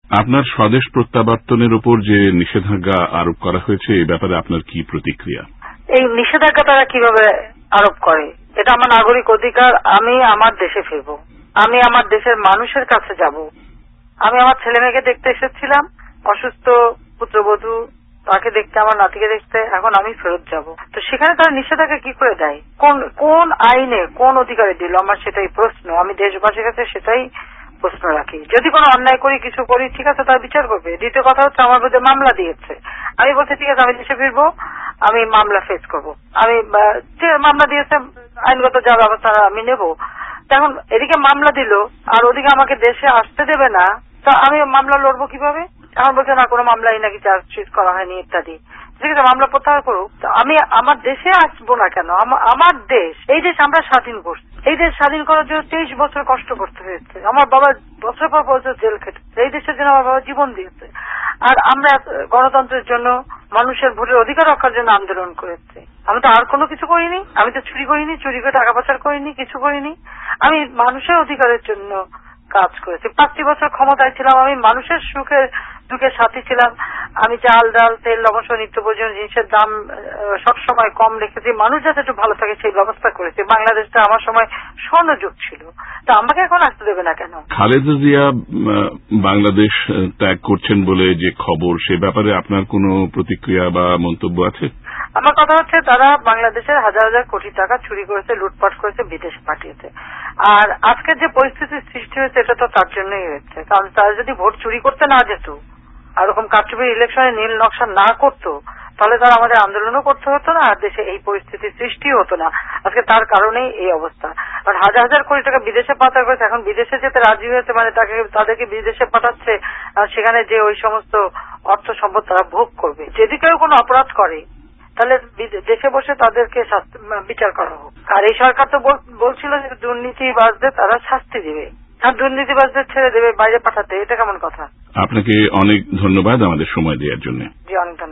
আপনার স্বদেশ প্রত্যাবর্তনের উপর যে নিষেধাজ্ঞা আরোপ করা হয়েছে এই ব্যাপারে আপনার কি প্রতিক্রিয়া? এই নিষেধাজ্ঞা তারা কিভাবে আরোপ করে? এটা আমার নাগরিক অধিকার। আমি আমার দেশে ফিরব, আমি আমার দেশের মানুষের কাছে যাব। আমি আমার ছেলে মেয়েকে দেখতে এসেছিলাম, অসুস্থ পুত্রবধূ, তাকে দেখতে, আমার নাতিকে দেখতে, এখন আমি ফেরত যাব। তো সেখানে তারা নিষেধাজ্ঞা কি করে দেয়? কোন আইনে, কোন অধিকারে দিল? আমার সেটাই প্রশ্ন। আমি দেশবাসীর কাছে সেটাই প্রশ্ন রাখি। যদি কোনো অন্যায় করি, কিছু করি, ঠিক আছে, তার বিচার করবে। দ্বিতীয় কথা হচ্ছে আমার বিরুদ্ধে মামলা দিয়েছে, আমি বলছি ঠিক আছে আমি দেশে ফিরবো, আমি মামলা ফেস করব। আমি যে মামলা দিয়েছে আইনগত যা ব্যবস্থা আমি নেব। এখন এদিকে মামলা দিল আর ওদিকে আমাকে দেশে আসতে দেবে না, তা আমি মামলা লড়বো কিভাবে? এখন বলছে না, কোনো মামলাই নাকি চার্জশিট করা হয়নি ইত্যাদি। ঠিক আছে, মামলা প্রত্যাহার করুক। আমি আমার দেশে আসবো না কেন? আমার দেশ, এই দেশ আমরা স্বাধীন করছি। এই দেশ স্বাধীন করার জন্য 23 বছর কষ্ট করতে হয়েছে। আমার বাবা বছর পর বছর জেল খেটেছে, এই দেশের জন্য আমার বাবা জীবন দিয়েছে। আর আমরা গণতন্ত্রের জন্য, মানুষের ভোটের অধিকার রক্ষার জন্য আন্দোলন করেছি। আমি তো আর কোনো কিছু করিনি, আমি তো চুরি করিনি, চুরি করে টাকা পাচার করিনি, কিছু করিনি। আমি মানুষের অধিকারের জন্য কাজ করেছি। 5টি বছর ক্ষমতায় ছিলাম, আমি মানুষের সুখে দুঃখের সাথী ছিলাম। আমি চাল ডাল তেল লবণ নিত্য প্রয়োজনীয় জিনিসের দাম সবসময় কম রেখেছি, মানুষ যাতে একটু ভালো থাকে সেই ব্যবস্থা করেছি। বাংলাদেশটা আমার সময় স্বর্ণযুগ ছিল, তা আমাকে এখন আসতে দেবে না কেন? খালেদা জিয়া বাংলাদেশ ত্যাগ করছেন বলে যে খবর, সে ব্যাপারে আপনার কোনো প্রতিক্রিয়া বা মন্তব্য আছে? আমার কথা হচ্ছে তারা বাংলাদেশের হাজার হাজার কোটি টাকা চুরি করেছে, লুটপাট করেছে, বিদেশে পাঠিয়েছে। আর আজকের যে পরিস্থিতির সৃষ্টি হয়েছে এটা তো তার জন্যই হয়েছে। কারণ তারা যদি ভোট চুরি করতে না যেত, আর ওরকম কারচুপির ইলেকশনে নীল নকশা না করতো, তাহলে তারা আমাদের আন্দোলনও করতে হতো না, আর দেশে এই পরিস্থিতির সৃষ্টি হতো না। আজকে তার কারণেই এই অবস্থা। কারণ হাজার হাজার কোটি টাকা বিদেশে পাচার করেছে, এখন বিদেশে যেতে রাজি হয়েছে, মানে তাদেরকে বিদেশে পাঠাচ্ছে, আর সেখানে যে ওই সমস্ত অর্থ সম্পদ তারা ভোগ করবে। যদি কেউ কোনো অপরাধ করে তাহলে দেশে বসে তাদেরকে বিচার করা হোক। আর এই সরকার তো বলছিল যে দুর্নীতিবাজদের তারা শাস্তি দিবে, আর দুর্নীতিবাজদের ছেড়ে দেবে বাইরে পাঠাতে। এটা কেমন কথা? আপনাকে অনেক ধন্যবাদ আমাদের সময় দেওয়ার জন্য। জি, অনেক ধন্যবাদ।